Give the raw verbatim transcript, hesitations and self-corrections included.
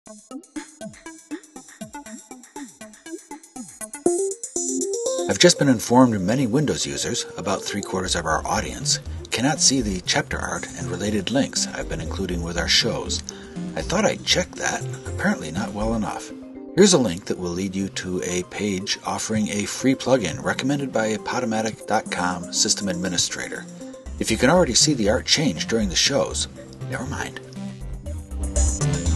I've just been informed many Windows users, about three quarters of our audience, cannot see the chapter art and related links I've been including with our shows. I thought I'd check that, apparently not well enough. Here's a link that will lead you to a page offering a free plugin recommended by a Podomatic dot com system administrator. If you can already see the art change during the shows, never mind.